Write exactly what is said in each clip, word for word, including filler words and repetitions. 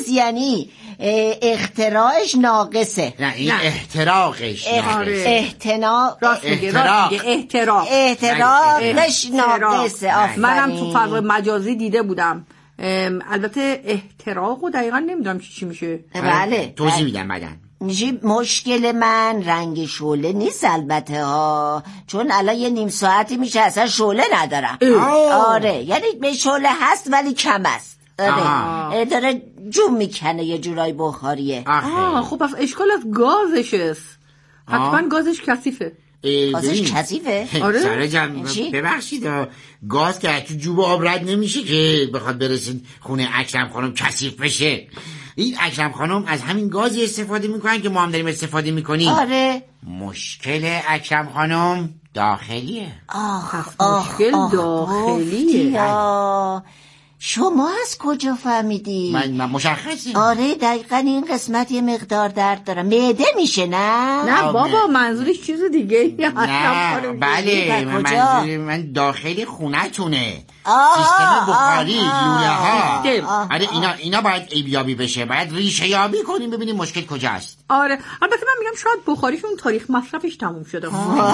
گاز یعنی اختراعش ناقصه. نه این احتراقش ناقصه. احتنا راست میگه راست میگه احتراق احتراقش ناقصه. آفرین. منم تو فضای مجازی دیده بودم. البته احتراق رو دقیقا نمیدونم چی چی میشه. بله توضیح میدم بعدن. مشکل من رنگ شعله نیست البته ها، چون الان یه نیم ساعتی میشه اصلا شعله ندارم. آره یعنی به شعله هست ولی کم است. آره داره جون میکنه، یه جورای بخاریه. آه خب پس اشکال از گازش است. حتما گازش کثیفه. گازش کثیفه؟ آره سارا جان ببخشید گاز که تو جوب آب رد نمیشه که بخواد برسه خونه اکرم خانم کثیف بشه. این اکرم خانم از همین گازی استفاده میکنن که ما هم داریم استفاده میکنیم. آره مشکل اکرم خانم داخلیه. آخ مشکل داخلیه. شما از کجا فهمیدی؟ من, من مشخصه. آره دقیقا این قسمت یه مقدار درد دارم. معده میشه نه؟ نه بابا منظورش چیز دیگه. نه بله منظور من داخل خونه تونه. سیستم بخاری لوله ها. آره اینا اینا باید ایبیابی بشه، باید ریشه یابی کنیم ببینیم مشکل کجاست. آره البته من میگم شاید بخاریشون تاریخ مصرفش تموم شده.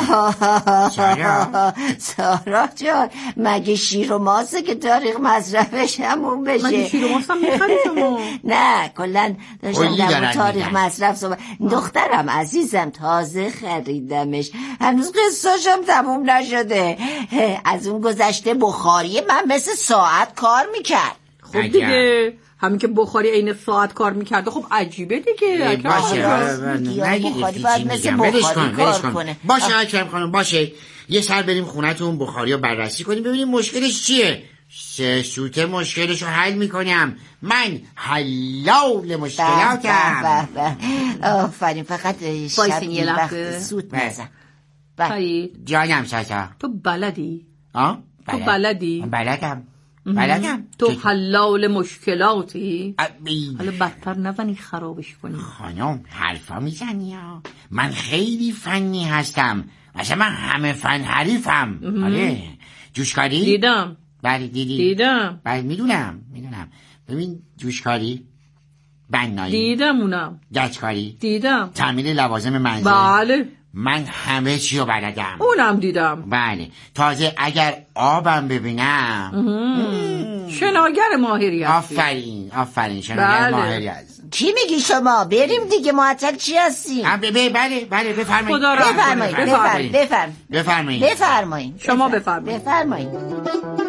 سارا سارا جان مگه شیر و ماسه که تاریخ مصرفش همون بشه؟ مگه شیر و ماست هم میخوری شما؟ نه کلن داشتم در تاریخ مصرف صحبت. دخترم عزیزم تازه خریدمش، هنوز قصه‌شم تموم نشده. از اون گذشته بخاری من مثل ساعت کار میکرد. خب دیگه همین که بخاری عین ساعت کار میکرده خب عجیبه دیگه. باشه بخاری باید مثل بخاری کار کنه. باشه اکرم خانم باشه، یه سر بریم خونتون بخاری رو بررسی کنیم ببینیم مشکلش چیه. سه سوته مشکلش رو حل میکنم. من حلال مشکلاتم. آفرین فقط شب یه وقت سوت نزن. جانم ساسا تو بلدی؟ آه؟ تو بلدی؟ بلدم بلدم. تو حلال مشکلاتی؟ حالا بدتر نزنی خرابش کنی. خانم حرفا میزنی ها، من خیلی فنی هستم، مثلا من همه فن حریفم. آره جوشکاری؟ دیدم. بله دیدی؟ دیدم. بله میدونم میدونم. ببین جوشکاری، بنایی دیدم، اونم گچکاری دیدم، تعمیر لوازم منزل بله من همه چی رو بلدم. اونم دیدم. بله تازه اگر آبم ببینم شناگر ماهری هستی. آفرین آفرین شناگر بله. ماهری هست. چی میگی شما؟ بریم دیگه معطل چی هستی؟ بله بله بله بفرمایید خدا را بفرمایید بفرمایید بفرمایید بفرمایید شما بفرمایید بفرمایید.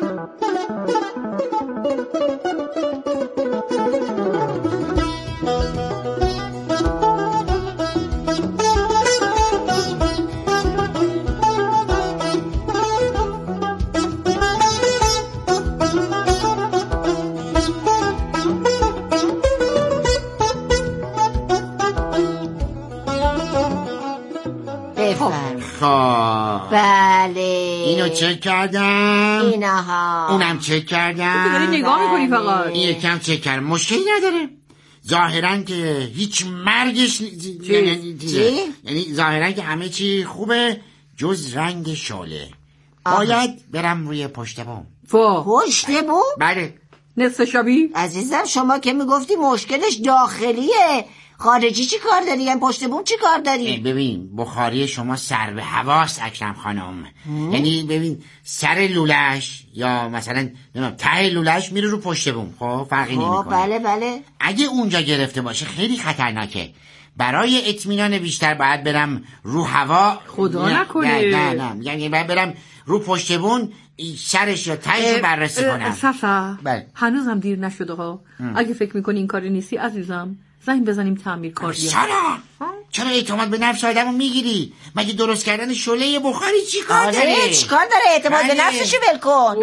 بله اینو چک کردم، اینها اونم چک کردم. تو داری نگاه میکنی فقط. این یکم چک کردم مشکلی نداره ظاهرا که هیچ مرگش یعنی یعنی ظاهرا که همه چی خوبه جز رنگ شعله. باید برم روی پشت بوم. پشت بوم؟ بله نصف شبی. عزیزم شما که میگفتی مشکلش داخلیه، خارجی چی کار داری؟ یعنی پشت بوم چی کار داری؟ ببین بخاری شما سر به هواست اکرم خانم. یعنی ببین سر لولش یا مثلا نمیدونم ته لولش میره رو پشت بوم، خب فرقی نمیکنه. بله بله. اگه اونجا گرفته باشه خیلی خطرناکه. برای اطمینان بیشتر باید برم رو هوا. خدا نکنه. نه نه نه یعنی باید برم رو پشت بوم سرش یا تهش رو بررسی کنم. صفا بله. هنوزم دیر نشده ها. اگه فکر میکنی این کاری نیستی عزیزم زنگ بزنیم تعمیر کار بیاد. سارا چرا اعتماد به نفس آدمو میگیری؟ مگه درست کردن شعله بخاری چی کار داره؟ آره چی کار داره؟ اعتماد به نفسشو ول کن.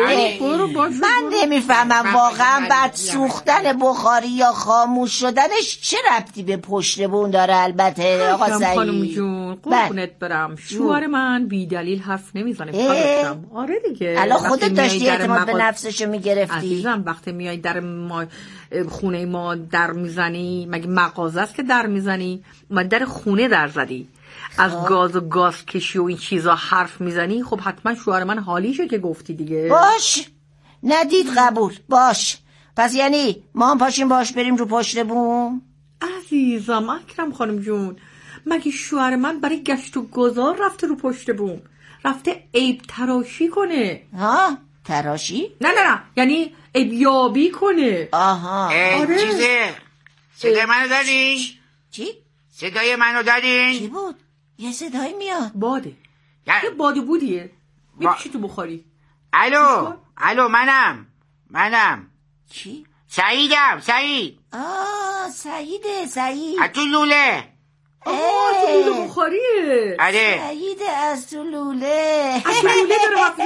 من نمیفهمم واقعا بعد سوختن بخاری یا خاموش شدنش چه ربطی به پشت بون داره. البته آقا سعید خانم جون قربونت برم شوهر من بی دلیل حرف نمیزنه. آره دیگه الان خودت داشتی اعتماد به نفسشو میگرفتی. عزیزم وقتی میای در ما خونه ما در میزنی مگه مغازه است که در میزنی؟ ما در خونه در زدی از آه. گاز و گاز کشی و این چیزا حرف میزنی. خب حتما شوهر من حالیشه که گفتی دیگه. باش ندید قبول باش. پس یعنی ما هم پاشیم باش بریم رو پشت بوم؟ عزیزم اکرم خانم جون، مگه شوهر من برای گشت و گذار رفته رو پشت بوم؟ رفته عیب تراشی کنه. ها؟ تراشی؟ نه نه نه، یعنی عیب یابی کنه. آها. آره. چیزه صدای منو دارین؟ چی؟ صدای منو دارین؟ چی بود؟ یه صدایی میاد. باده. یه باده بودیه میپیشی تو بخاری. الو الو منم منم چی؟ سعیدم. سعید. آه سعیده. سعید از تو لوله. آه تو لوله بخاریه. آره سعید از تو لوله. از تو لوله داره وقتی.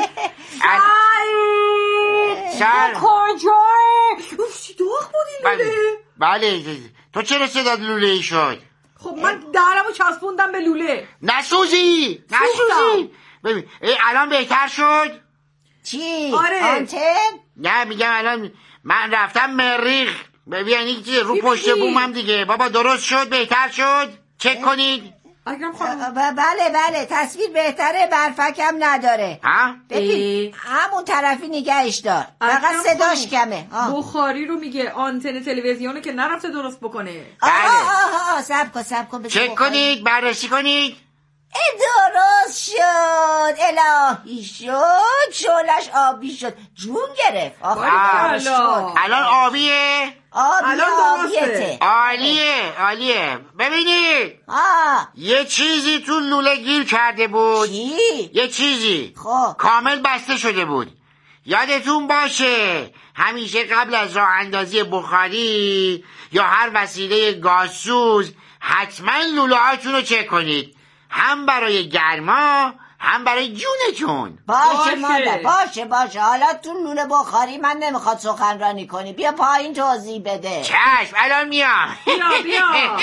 سعید سر کجای اوف چی داغ بود این لوله. بله تو چرا صدات لوله ای شد؟ خب من درمو چسبوندم به لوله. نسوزی نسوزی. ببین الان بهتر شد. چی؟ آره. آنتن؟ نه میگم الان من رفتم مریخ. ببین یعنی رو پشت بومم دیگه. بابا درست شد بهتر شد. چک کنید. اگرم خانم بله بله تصویر بهتره، برفکم نداره. ها؟ ببین همون طرفی نگهش دار، فقط صداش کمه. آه. بخاری رو میگه، آنتن تلویزیونو که نرفته درست بکنه. آه بله. آه آه سب کن سب کن چک کنید بررسی کنید. درست شد، الهی شد، شولش آبی شد، جون گرفت. آخه شد. الان آبیه. آبیه آبیته. عالیه عالیه. ببینید آه. یه چیزی تو لوله گیر کرده بود. چی؟ یه چیزی خب کامل بسته شده بود. یادتون باشه همیشه قبل از راه اندازی بخاری یا هر وسیله گازسوز حتما لوله هاتون رو چک کنید، هم برای گرما هم برای جونتون. باشه, باشه. مادر باشه باشه. حالا تو لوله بخاری من نمیخواد سخنرانی کنی، بیا پایین توضیح بده. چشم الان میام. بیا بیا.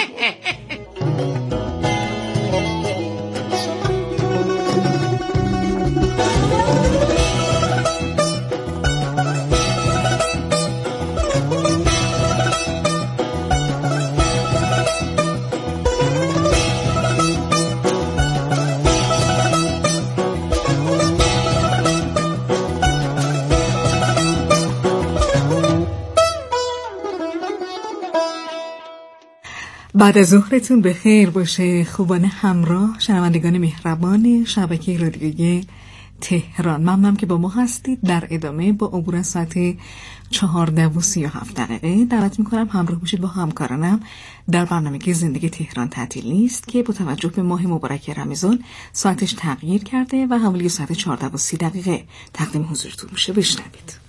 بعد از ظهرتون به خیر باشه خوبان همراه، شنوندگان مهربان شبکه رادیویی تهران. ممنونم که با ما هستید. در ادامه با عبور از ساعت چهارده و سی و هفت دقیقه دعوت میکنم همراه باشید با همکارانم در برنامه که زندگی تهران تعطیل نیست که با توجه به ماه مبارک رمضان ساعتش تغییر کرده و حوالی ساعت چهارده و سی دقیقه تقدیم حضورتون میشه. بشنوید.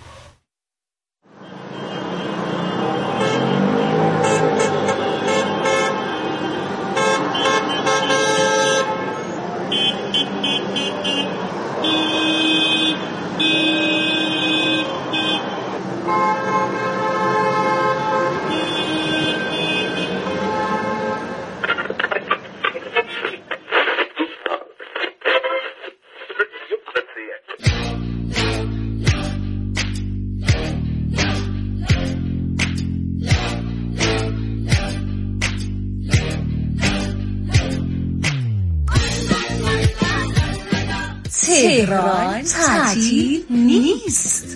تهران تعطیل نیست.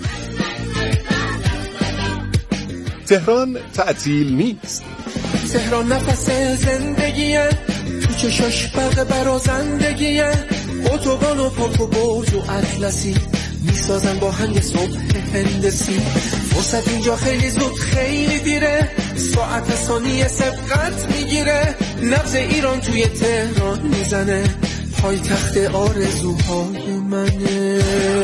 تهران تعطیل نیست. تهران نفس زندگیه، تو چشاش برق برازندگیه، اتوبان و پاک و برج و اطلسی میسازن با هم یه صبح هندسی. فرصت اینجا خیلی زود خیلی دیره، ساعت ثانیه سبقت میگیره، نبض ایران توی تهران میزنه، پای تخت آرزوهای منه.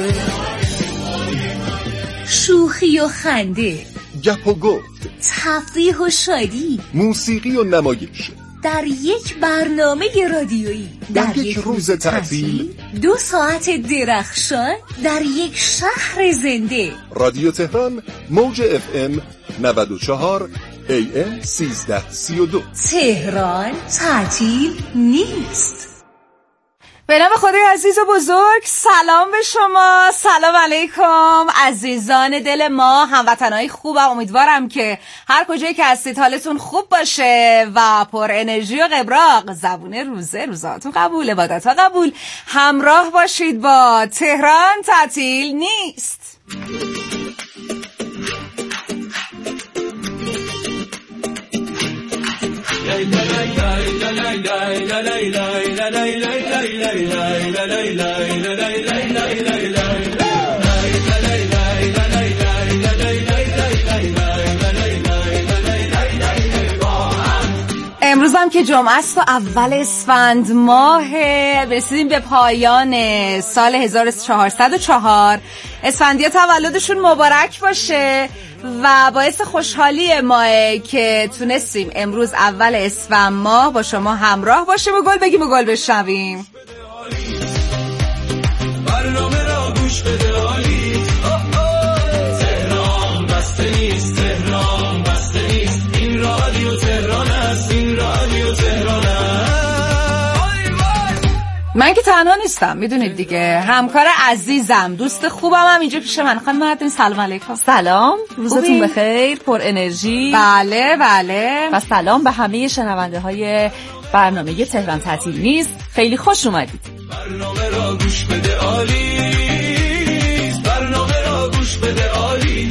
شوخی و خنده، گپ و گفت، تفریح و شادی، موسیقی و نمایش در یک برنامه رادیویی، در, در یک روز تعطیل، دو ساعت درخشان در یک شهر زنده. رادیو تهران موج اف ام نود و چهار ای ام سیزده سی و دو. تهران تعطیل نیست. به نام خدای عزیز و بزرگ، سلام به شما، سلام علیکم عزیزان دل ما، هموطنهای خوبم. امیدوارم که هر کجایی که هستید حالتون خوب باشه و پر انرژی و قبراق. زبون روزه روزاتون قبول، عبادت ها قبول. همراه باشید با تهران تعطیل نیست. امروز هم که جمعه است و اول اسفند ماه، رسیدیم به پایان سال هزار و چهارصد و چهار. اسفندی‌ها تولدشون مبارک باشه و باعث خوشحالی ماه که تونستیم امروز اول اسفند ماه با شما همراه باشیم و گل بگیم و گل بشنویم. برنامه را گوش بده عالی، تهران بسته نیست، تهران بسته نیست، این رادیو تهران است، این رادیو تهران است. من که تنها نیستم، میدونید دیگه، همکار عزیزم، دوست خوبم هم اینجا پیش من. خانم مردانی سلام علیکم. سلام، روزتون بخیر، پر انرژی. بله بله. و سلام به همه شنونده های برنامه تهران تعطیل نیست. خیلی خوش اومدید. برنامه را گوش بده عالی، برنامه را گوش بده عالی،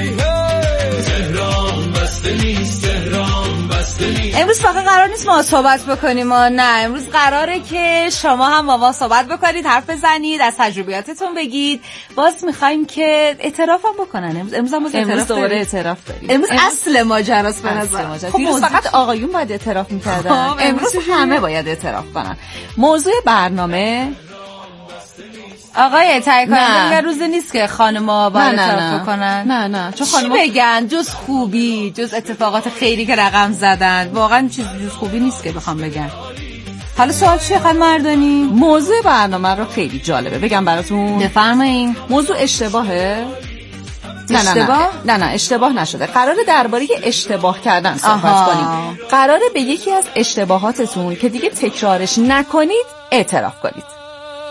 تهران بسته نیست، تهران بسته نیست. امروز فقط قرار نیست ما صحبت بکنیم و نه، امروز قراره که شما هم با ما صحبت بکنید، حرف بزنید، از تجربیاتتون بگید. باز میخوایم که اعتراف هم بکنن. امروز امروز هم امروز دوباره اعتراف داریم. امروز اصل ماجراست به نظر. خب دیروز فقط آقایون باید اعتراف میکردن، امروز همه باید اعتراف کنن. موضوع برنامه آقای تهیه کننده روز نیست که خانم‌ها باید اعتراف بکنن. نه نه، چون خانم‌ها بگن جز خوبی، جز اتفاقات خیری که رقم زدن، واقعا چیز جز خوبی نیست که بخوام بگن. حالا سوال چیه خانم مردانی؟ موضوع برنامه رو خیلی جالبه، بگم براتون؟ بفرمایید. موضوع اشتباهه؟ نه اشتباه؟ نه نه نه اشتباه نشده. قراره درباره اشتباه کردن صحبت کنیم. قراره به یکی از اشتباهاتتون که دیگه تکرارش نکنید اعتراف کنید.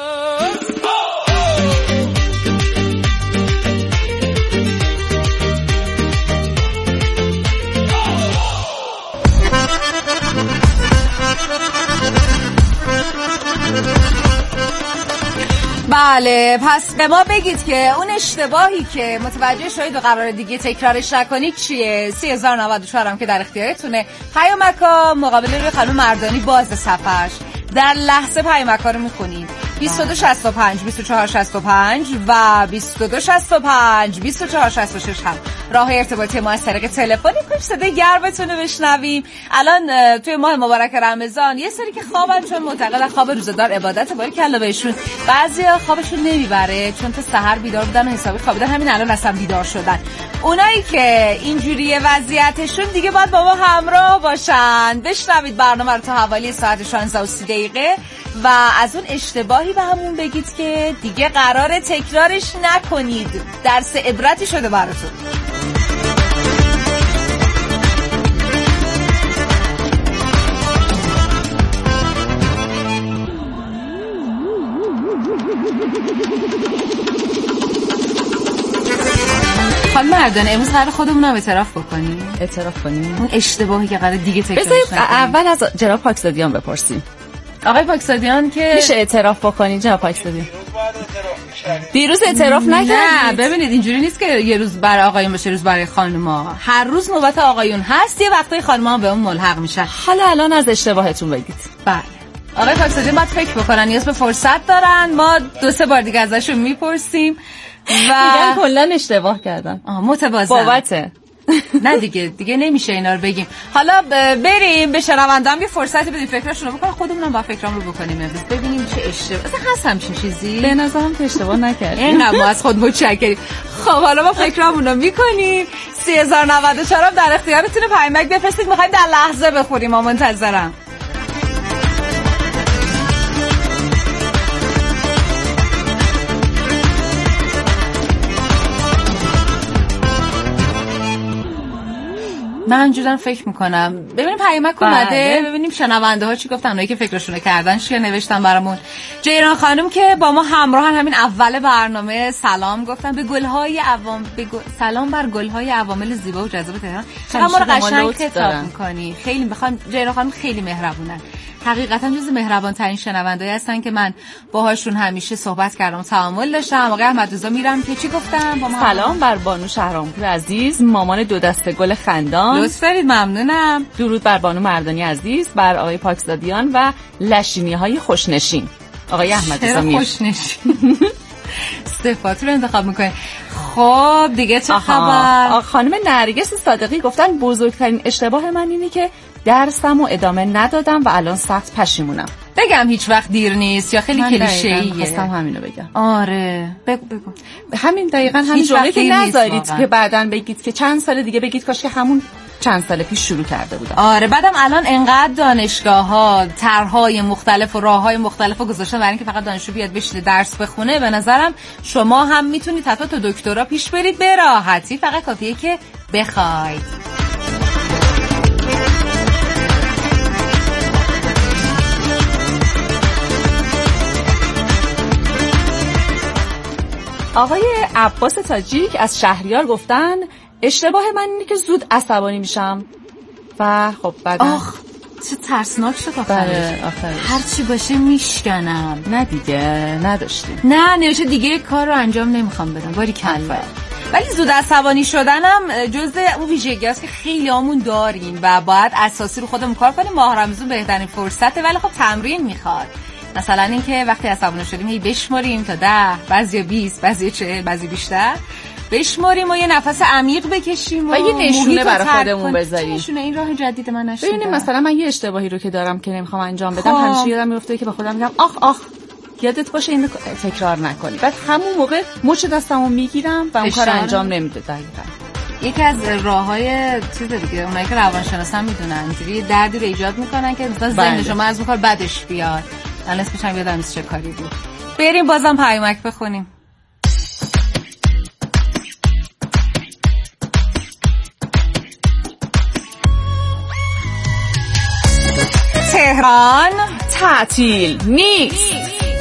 بله، پس به ما بگید که اون اشتباهی که متوجه شدید و قرار دیگه تکرارش نکنید چیه؟ سه هزار و نود و چهار هم که در اختیارتونه. پیامک‌ها مقابل روی خانم مردانی باز صفحش، در لحظه پیامک‌ها رو میخونید. بیست و دو شصت و پنج بیست و چهار شصت و پنج و بیست و دو شصت و پنج بیست و چهار شصت و شش هم راه ارتباطی ما از طریق تلفن. کنیم صدای گرمتون رو بشنویم. الان توی ماه مبارک رمضان یه سری که خوابن چون معتقدن خواب روزدار عبادت، باری کلا بهشون. بعضیا خوابشون نمیبره چون تا سحر بیدار بودن و حسابی خوابیدن، همین الان اصلا بیدار شدن. اونایی که اینجوریه وضعیتشون دیگه باید با ما همراه باشن. بشنوید برنامه رو تا حوالی ساعت شانزده و سی دقیقه و از اون اشتباهی به همون بگید که دیگه قراره تکرارش نکنید. درس عبرتی شده براتون. خانم مردانه امروز قرار خودمون هم اعتراف بکنیم. اعتراف کنیم اون اشتباهی که قرار دیگه تکرارش نکنیم. اول از جناب پاکزادیان بپرسیم. آقای پاکزادیان که میشه اعتراف بکنید جناب پاکزادیان؟ دیروز اعتراف نکردید؟ نه ببینید اینجوری نیست که یه روز برای آقایون باشه روز برای خانم‌ها. هر روز نوبت آقایون هست، یه وقتای خانم‌ها به اون ملحق میشن. حالا الان از اشتباهتون بگید. بله آقای پاکزادیان باید فکر بکنن، نیاز به فرصت دارن. ما دو سه بار دیگه ازشون میپرسیم و میگن کلا اشتباه کردن. آها متوازن بابته. نه دیگه دیگه نمیشه اینا رو بگیم. حالا بریم به شنونده‌ام یه فرصتی بدیم فکرشون رو بکنن، خودمونم با فکرام رو بکنیم امروز ببینیم چه اشتباه اصلا هست همچین چیزی. به نظرم که اشتباه نکردیم. اینقدر ما از خود متشکریم. خب حالا ما فکرامون رو میکنیم. سه هزار و نود و چهار در اختیارتونه، پیامک بفرستید، می‌خوایم در لحظه بخوریم. ما منتظرم. من اینجوری فکر میکنم ببینیم پیامک اومده، ببینیم شنونده ها چی گفتن، اونایی که فکرشون کردن چی نوشتن برامون. جیران خانم که با ما همراهن همین اول برنامه سلام گفتن به گل‌های عوام به گل... سلام بر گل‌های عوامل زیبا و جذاب تهران. چقدر ما رو قشنگ خطاب می‌کنی. خیلی می‌خوام. جیران خانم خیلی مهربونن. حقیقتا جز مهربان ترین شنونده‌ای هستن که من باهاشون همیشه صحبت کردم و تعامل داشتم. آقای احمدرضا میرم که چی گفتم؟ با ما سلام بر بانو شهرامپور عزیز، مامان دو دسته گل خندان. لطف دارید، ممنونم. درود بر بانو مردانی عزیز، بر آقای پاکزادیان و لشینی‌های خوشنشین. آقای احمدرضا میر خوشنشین صفات رو انتخاب میکنه. خب دیگه چه خبر؟ خانم نرگس صادقی گفتن بزرگترین اشتباه من اینه که درسم و ادامه ندادم و الان سخت پشیمونم. بگم هیچ وقت دیر نیست یا خیلی کلیشه‌ایه؟ خواستم همینو بگم. آره بگو بگو. همین دقیقاً همین جمله که نذارید که بعداً بگید که چند سال دیگه بگید کاش که همون چند سال پیش شروع کرده بودم. آره بعدم الان انقدر دانشگاه‌ها طرح‌های مختلف و راه‌های مختلف گذاشتن برای اینکه فقط دانشجو بیاد بشینه درس بخونه. به نظرم شما هم میتونید حتی تا دکترا پیش برید به راحتی، فقط کافیه که بخواید. آقای عباس تاجیک از شهریار گفتن اشتباه من اینه که زود عصبانی میشم و خب بعد آخ چه ترسناک شد آخرش. هر چی باشه میشکنم. نه دیگه نداشتیم. نه نوشه دیگه کار رو انجام نمیخوام بدم. باری کلا. ولی زود عصبانی شدنم جزء اون ویژگی است که خیلی همون داریم و باید اساسی رو خودمون کار کنیم. ماه رمضان بهترین فرصته ولی خب تمرین میخواد. مثلا اینکه وقتی عصبانی شدیم هی بشماریم تا ده، بعضی بیست، بعضی چهل، بعضی بیشتر بشماریم و یه نفس عمیق بکشیم و, و یه نشونه برای خودمون بذاریم. نشونه این راه جدید من نشیدم. ببینید مثلا من یه اشتباهی رو که دارم که نمیخوام انجام بدم همیشه یادم میفته که به خودم میگم آخ آخ یادت باشه اینو تکرار نکنی. بعد همون موقع مچ دستمو میگیرم و اون کارو انجام نمیده. دقیقاً یکی از راههای چیز دیگه اونایی که روانشناسا میدونن اینجوری دردی رو ایجاد میکنن که مثلا ذهن شما از اون کار بدش بیاد. الان اسمش هم یادم نیست چه کاری بود. بریم بازم پیامک بخونیم. تهران تعطیل نیست.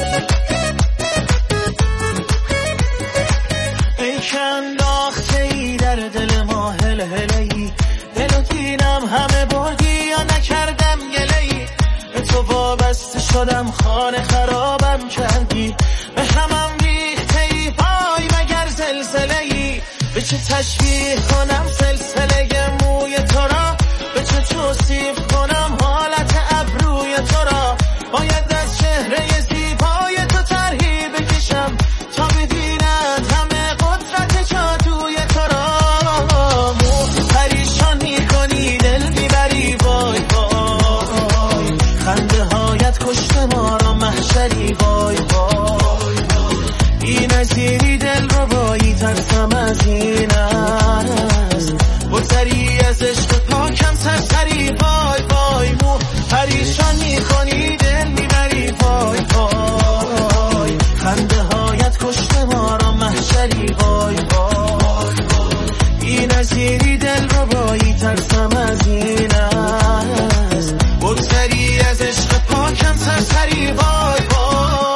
ای که انداخته ای در دل ما هل هلی، دل و دینم همه بردی یا نکردم گلی، به تو وابسته شدم خانه خرابم کردی، به همم ریخته ای پای مگر زلزله ای، به چه تشبیه کنم سلسله موی تو را، به چه توصیف کنم حالت ابروی تو را، باید از چهره زیبای تو طرحی بکشم تا ببیند همه قدرت جادوی تو را، مو پریشان میکنی دل میبری وای وای، خنده هایت کشته ما را محشری وای وای، بی نظیری دل رو بایی ترسم از این است، بگذری از عشق پاکم سرسری وای وای، مو پریشان میکنی دل میبری وای وای، خنده هایت کشته ما را محشری وای وای، بی نظیری دل رو بایی ترسم از این است، بگذری از عشق پاکم سرسری وای وای.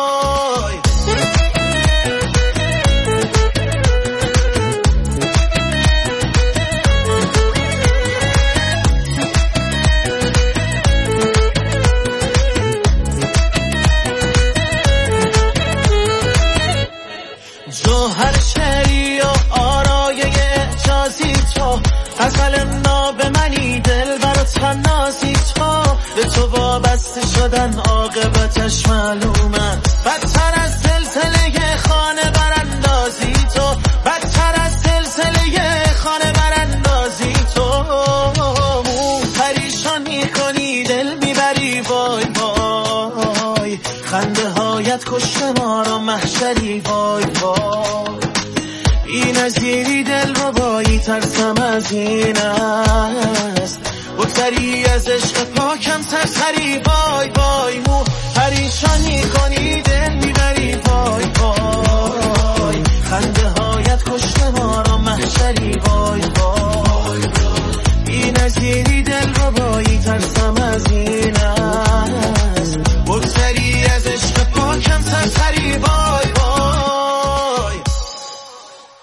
جوهر شعری و آرایه اعجازی تو، غزل ناب منی دل برا تنازی تو، به تو وابسته شدن عاقبتش معلومه، بدتر از سلسله خانه براندازی تو، بدتر از سلسله خانه براندازی تو، مو پریشان میکنی دل میبری وای وای، خنده هایت کشته ما را محشری وای وای، بی نظیری دل رو بایی ترسم از این است، بگذری از عشق پاکم سرسری وای وای، مو پریشان میکنی دل میبری وای وای، خنده هایت کشته ما را محشری وای وای، بی نظیری دل رو بایی ترسم از این است، بگذری از عشق پاکم سرسری وای وای.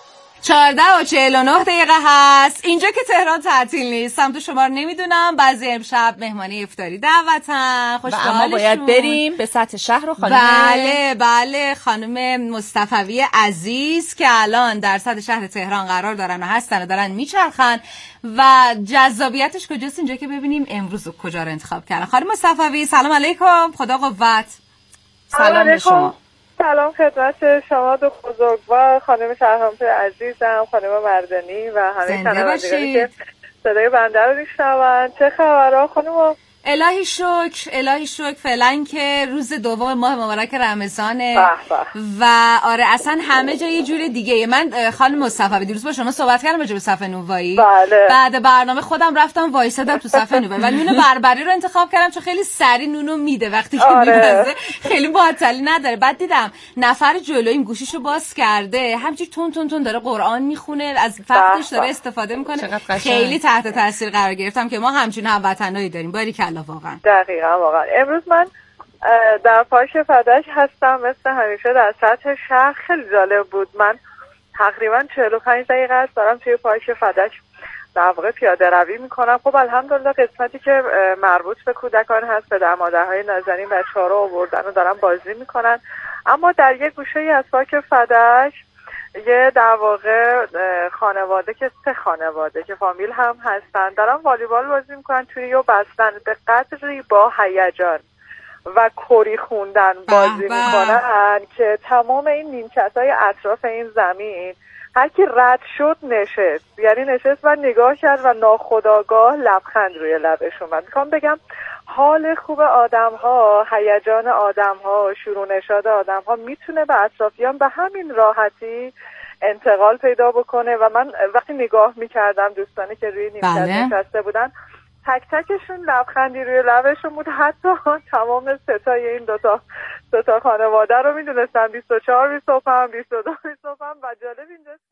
چهارده و چهل و نه دقیقه هست. اینجا که تهران تعطیل نیست، سمت شما رو نمیدونم، بعضی امشب مهمانی افطاری دعوتن، خوش و اما باید بریم به سطح شهر و خانم بله بله خانم مصطفوی عزیز که الان در سطح شهر تهران قرار دارن و هستن و دارن میچرخن و جذابیتش کجاست اینجا که ببینیم امروز کجا رو انتخاب کردن. خانم مصطفوی سلام علیکم، خدا قوت. سلام به شما. سلام خدمت شما دو بزرگوار، خانم شهرامپور عزیزم، خانم مردانی و همه شنوندگانی که صدای بنده رو میشنون. چه خبرها خانم؟ الهی شکر الهی شکر فعلا که روز دوم ماه مبارک رمضانه و آره اصلا همه جا یه جور دیگه. من خانم مصطفی دیروز با شما صحبت کردم راجع به صفحه نونوایی. بله. بعد برنامه خودم رفتم وایسادم تو صفحه نونوایی و نون بربری رو انتخاب کردم چون خیلی سری نونو میده وقتی که آره. میبازه خیلی معطلی نداره. بعد دیدم نفر جلویم گوشیشو باز کرده همینجوری تون تون تون داره قرآن میخونه، از فقطش داره استفاده میکنه. خیلی تحت تاثیر قرار گرفتم که ما همچین هموطنایی داریم. باری واقعا. دقیقا واقعا امروز من در پارک فدک هستم مثل همیشه در سطح شهر. خیلی جالب بود. من تقریبا چهل و پنج دقیقه است دارم توی پارک فدک در واقع پیاده روی میکنم. خب الحمدلله قسمتی که مربوط به کودکان هست، پدر مادرهای نازنین بچه‌ها رو آوردن و دارن بازی میکنن. اما در یک گوشه از پارک فدک یه در واقع خانواده که سه خانواده که فامیل هم هستن دارن والیبال بازی میکنن توی و بستن به قدری با هیجان و کری خوندن بازی میکنن که تمام این نیمکت‌های اطراف این زمین هر کی رد شد نشست، یعنی نشست و نگاه کرد و ناخودآگاه لبخند روی لبش اومد. میخوام بگم حال خوب آدم‌ها، هیجان آدم‌ها، شروع نشاط آدم‌ها میتونه به اطرافیان به همین راحتی انتقال پیدا بکنه و من وقتی نگاه میکردم دوستانی که روی نیمکت نشسته بودن تک تکشون لبخندی روی لبشون بود. حتی تمام ستای این دوتا دوتا خانواده رو میدونستن بیست و چهار بیست و پنج بیست و دو بیست و پنج و جالب اینجاست.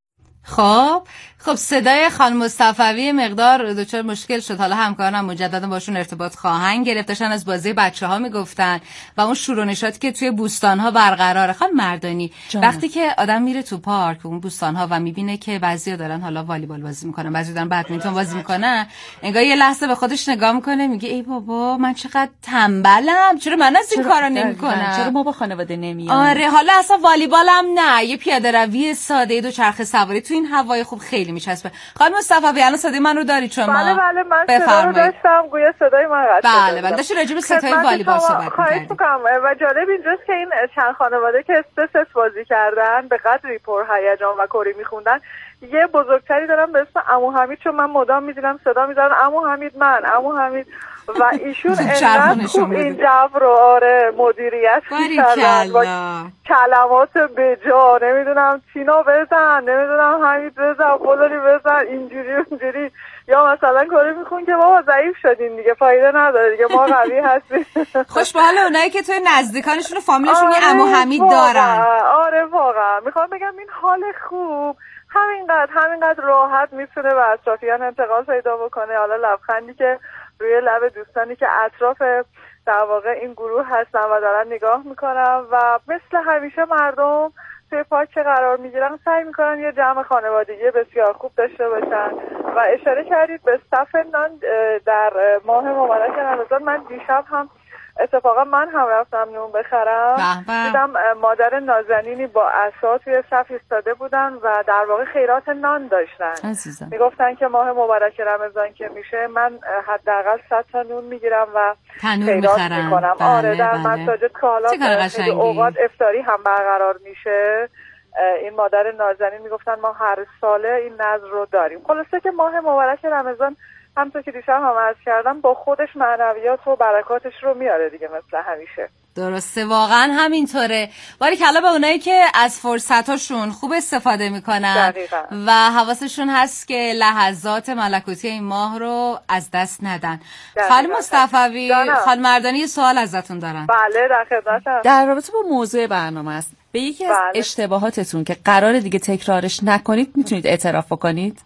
خب خب صدای خانم مصطفی مقدار دچار مشکل شد. حالا همکارانم مجددا باشون ارتباط خواهند گرفت، داشتن از بازی بچه‌ها میگفتن و اون شور و نشاطی که توی بوستان‌ها برقراره. خانم مردانی جانه. وقتی که آدم میره تو پارک اون بوستان‌ها و میبینه که بعضیا دارن حالا والیبال بازی میکنن، بعضیا دارن بدمینتون بازی میکنن، انگار یه لحظه به خودش نگاه میکنه میگه ای بابا من چقدر تنبلم، چرا من از این کارا نمیکنم، چرا ما با خانواده نمیام. آره حالا اصلا والیبالم نه، یه پیاده روی ساده دو چرخ سواری تو این هوای خوب خیلی میچسبه. خانم مصطفی الان صدای من رو دارید شما؟ بله بله من صدا رو داشتم، گویا صدای من قطع شده. بله بله داشتی راجع به ستای والیبال صحبت می‌کردید. و جالب اینجاست که این چند خانواده که استرس بازی کردن به قدری پر هیجان و کری میخوندن، یه بزرگتری دارم به اسم عمو حمید، چون من مدام میدیدم صدا می‌زدن عمو حمید من عمو حمید و ایشون انقدر خوب این جو رو آره مدیریت کردن با کلمات بجا، نمیدونم چینا بزن، نمیدونم حمید بزن، فلانی بزن، اینجوری اونجوری، یا مثلا کاری میخون که بابا ضعیف شدین دیگه فایده نداره دیگه ما قوی هستیم. خوش به حال اونایی که توی نزدیکانشون و فامیلشون یه عمو حمید دارن. آره واقعا میخوام بگم این حال خوب همینقدر همینقدر راحت میتونه به اطرافیان انتقال پیدا بکنه. حالا لبخندی که روی لب دوستانی که اطراف در واقع این گروه هستن و دارن نگاه میکنن و مثل همیشه مردم توی پارک قرار میگیرن سعی میکنن یه جمع خانوادگی بسیار خوب داشته باشن و اشاره کردید به صف نان در ماه مبارک رمضان. من دیشب هم اتفاقا من هم رفتم نون بخرم، دیدم مادر نازنینی با عصا توی صف ایستاده بودن و در واقع خیرات نان داشتن. میگفتن که ماه مبارک رمضان که میشه من حداقل صد تا نون میگیرم و خیرات میکنم. بله، آره در بله. مساجد که حالا خیلی اوقات افطاری هم برقرار میشه، این مادر نازنین میگفتن ما هر ساله این نذر رو داریم. خلاصه که ماه مبارک رمضان همونطور که دیشب هم عرض کردم با خودش معنویات و برکاتش رو میاره دیگه مثل همیشه. درسته واقعا همینطوره. ولی کلا به اونایی که از فرصتاشون خوب استفاده میکنن دقیقا. و حواسشون هست که لحظات ملکوتی این ماه رو از دست ندن. خانم مصطفی، خانم مردانی یه سوال ازتون دارن. بله در خدمتم. در رابطه با موضوع برنامه است، به یکی از بله. اشتباهاتتون که قرار دیگه تکرارش نکنید میتونید اعتراف بکنید؟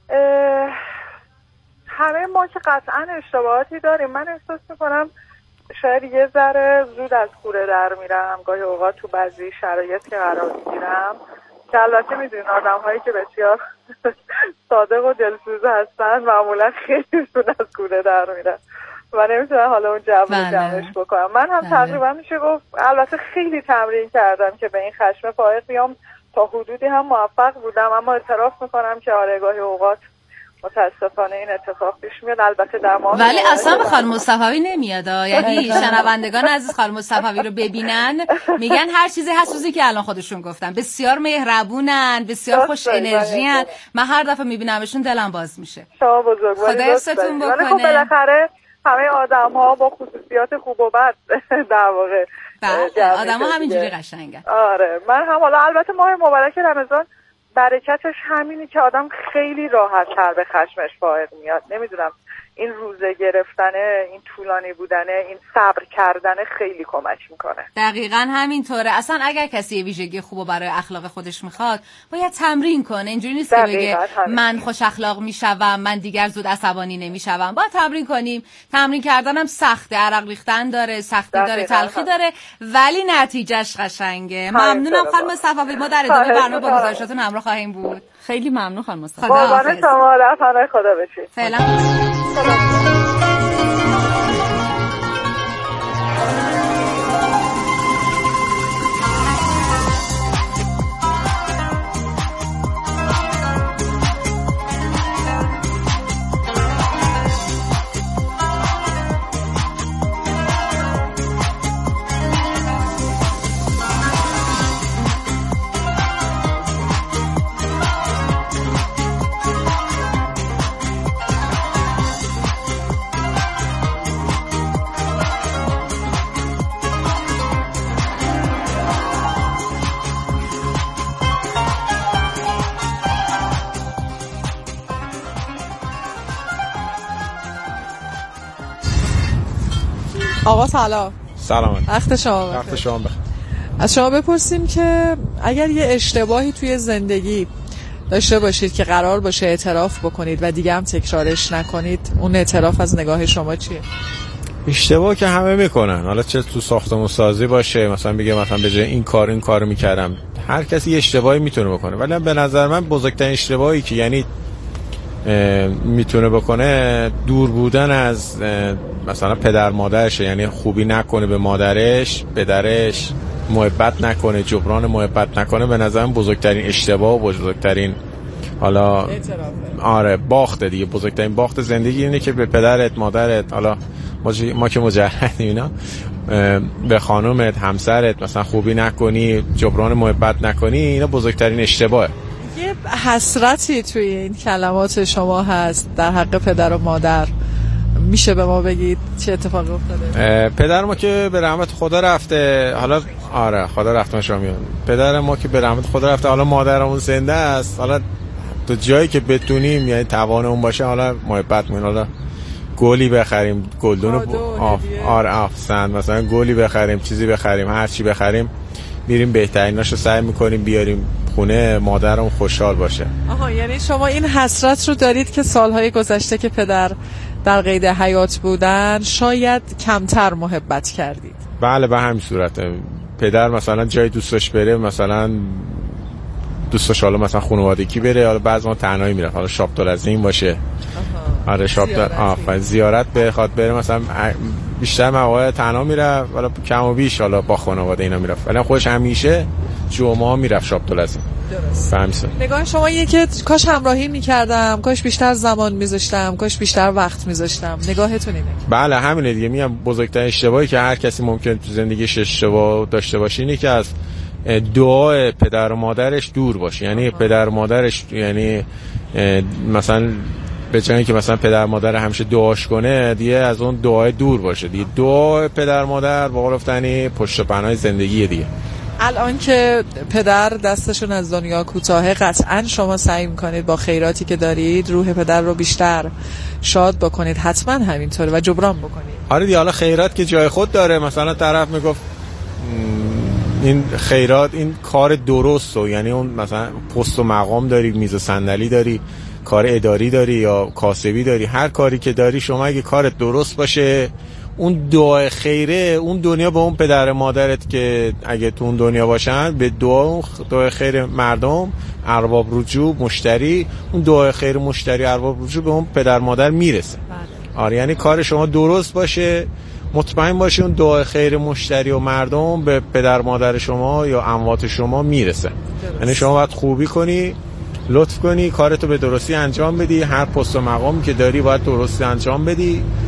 همه ما که قطعا اشتباهاتی داریم. من احساس میکنم شاید یه ذره زود از کوره در میرم گاهی اوقات تو بعضی شرایط که قرار میگیرم که البته میدونین آدم هایی که بسیار صادق و دلسوز هستن معمولا خیلی زود از کوره در میرن و نمیتونن حالا اون جو رو جمعش بکنم. من هم تقریبا میشه گفت البته خیلی تمرین کردم که به این خشم فائق بیام، تا حدودی هم موفق بودم، اما اعتراف میکنم که آره گاهی اوقات متاسفانه این اتفاق پیش میاد. البته در ما ولی اصلا به خانم مصطفی نمیاد، یعنی شنوندگان عزیز خانم مصطفی رو ببینن میگن هر چیزی هست روزی که الان خودشون گفتن، بسیار مهربونن، بسیار خوش انرژی ان. من هر دفعه میبینمشون دلم باز میشه. شما بزرگواری خدا حفظتون بکنه. ولی خب بالاخره همه آدم ها با خصوصیات خوب و بد در واقع آدم ها همینجوری قشنگن. آره من هم حالا البته ماه مبارک رمضان برکتش همینی که آدم خیلی راحت تر به خشمش فائق میاد. نمیدونم این روزه گرفتنه، این طولانی بودنه، این صبر کردنه خیلی کمک میکنه. دقیقاً همینطوره. اصلا اگر کسی یه ویژگی خوبو برای اخلاق خودش میخواد باید تمرین کنه. اینجوری نیست که بگه همین. من خوش اخلاق میشوم، من دیگر زود عصبانی نمیشوم. باید تمرین کنیم. تمرین کردنم سخته، عرق ریختن داره، سختی داره، تلخی هم. داره، ولی نتیجهش قشنگه. ممنونم خانم مصطفی. ما در ادامه برنامه با گزارشاتون همراه خواهیم بود. خیلی ممنون خانم مصطفی. قربان شما، رفقای خدا باشید. فعلا. آقا سلام. سلام. وقت شما بخیر. وقت شما بخیر. از شما بپرسیم که اگر یه اشتباهی توی زندگی داشته باشید که قرار باشه اعتراف بکنید و دیگه هم تکرارش نکنید، اون اعتراف از نگاه شما چیه؟ اشتباه که همه میکنن، حالا چه تو ساختمون سازی باشه، مثلا بگه مثلا به جای این کار این کارو میکردم، هر کسی یه اشتباهی میتونه بکنه، ولی به نظر من بزرگترین اشتباهی که یعنی میتونه بکنه دور بودن از مثلا پدر مادرش، یعنی خوبی نکنه به مادرش، پدرش محبت نکنه، جبران محبت نکنه. به نظرم بزرگترین اشتباه و بزرگترین حالا آره باخت دیگه، بزرگترین باخت زندگی اینه که به پدرت، مادرت، حالا ما, ما که مجردیم اینا، به خانومت، همسرت مثلا خوبی نکنی، جبران محبت نکنی، اینا بزرگترین اشتباهه. یه حسرتی توی این کلمات شما هست در حق پدر و مادر، میشه به ما بگید چه اتفاقی افتاده؟ پدر ما که به رحمت خدا رفته، حالا آره خدا رحمتش شما میاد. پدر ما که به رحمت خدا رفته، حالا مادرمون زنده است، حالا تو جایی که بتونیم یعنی توان اون باشه، حالا محبت می‌کنیم، حالا گلی بخریم، گلدون آف آره افسن مثلا گلی بخریم، چیزی بخریم، هر چی بخریم میریم بهتریناشو سعی می‌کنیم بیاریم خونه، مادرم خوشحال باشه. آها، یعنی شما این حسرت رو دارید که سالهای گذشته که پدر در قید حیات بودن شاید کمتر محبت کردید. بله به همین صورته. پدر مثلا جای دوستش بره، مثلا دوستش حالا مثلا خانوادگی بره، حالا بعضی ما تنهایی میره، حالا شاب دلزین باشه، آره شاب آفرین زیارت بخواد بره، مثلا بیشتر مواقع تنها میره، حالا کم و بیش حالا با خانواده اینا میره، ولی خودش همیشه جمعه میرفت شاب دلزین. درست. نگاه شما یه که کاش همراهی میکردم، کاش بیشتر زمان میذاشتم، کاش بیشتر وقت میذاشتم، نگاهتون اینه؟ بله همینه دیگه. میگم بزرگترین اشتباهی که هر کسی ممکنه تو زندگیش اشتباه داشته باشه اینه که از دعای پدر و مادرش دور باشه. یعنی پدر و مادرش، یعنی مثلا به جایی که مثلا پدر مادر همیشه دعاش کنه، دیگه از اون دعای دور باشه دیگه. دعای پدر مادر به قول گفتنی پشت و پناه زندگی دیگه. الان که پدر دستشون از دنیا کوتاهه، قطعا شما سعی میکنید با خیراتی که دارید روح پدر رو بیشتر شاد بکنید، حتما همینطوره و جبران بکنید. آره دیگه، حالا خیرات که جای خود داره. مثلا طرف میگفت این خیرات این کار درست و یعنی اون مثلا پست و مقام داری، میز و صندلی داری، کار اداری داری یا کاسبی داری، هر کاری که داری شما اگه کارت درست باشه، اون دعای خیره، اون دنیا به اون پدر مادرت که اگه تو اون دنیا باشن، به دعا دعای خیر مردم، ارباب رجوع، مشتری، اون دعای خیر مشتری ارباب رجوع به اون پدر مادر میرسه. آره، یعنی کار شما درست باشه، مطمئن باشی اون دعای خیر مشتری و مردم به پدر مادر شما یا اموات شما میرسه. یعنی شما باید خوبی کنی، لطف کنی، کارتو به درستی انجام بدی، هر پست و مقامی که داری باید درستی انجام بدی